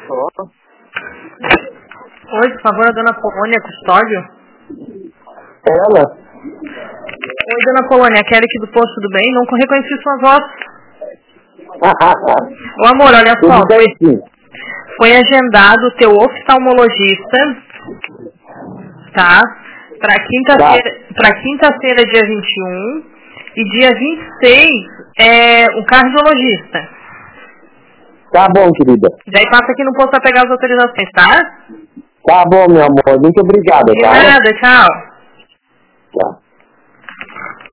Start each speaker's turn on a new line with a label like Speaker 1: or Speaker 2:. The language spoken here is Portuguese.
Speaker 1: Tô.
Speaker 2: Oi, por favor, a dona Polônia Custódio.
Speaker 1: Ela?
Speaker 2: Oi, dona Polônia, Kelly aqui do posto, tudo bem? Não reconheci sua voz. Ô amor, olha só, foi agendado o teu oftalmologista, tá? Pra quinta-feira, dia 21, e dia 26 é o cardiologista.
Speaker 1: Tá bom, querida.
Speaker 2: Daí passa aqui no posto pra pegar as autorizações, tá?
Speaker 1: Tá bom, meu amor. Muito obrigado,
Speaker 2: De
Speaker 1: tá?
Speaker 2: nada, tchau.
Speaker 1: Tchau.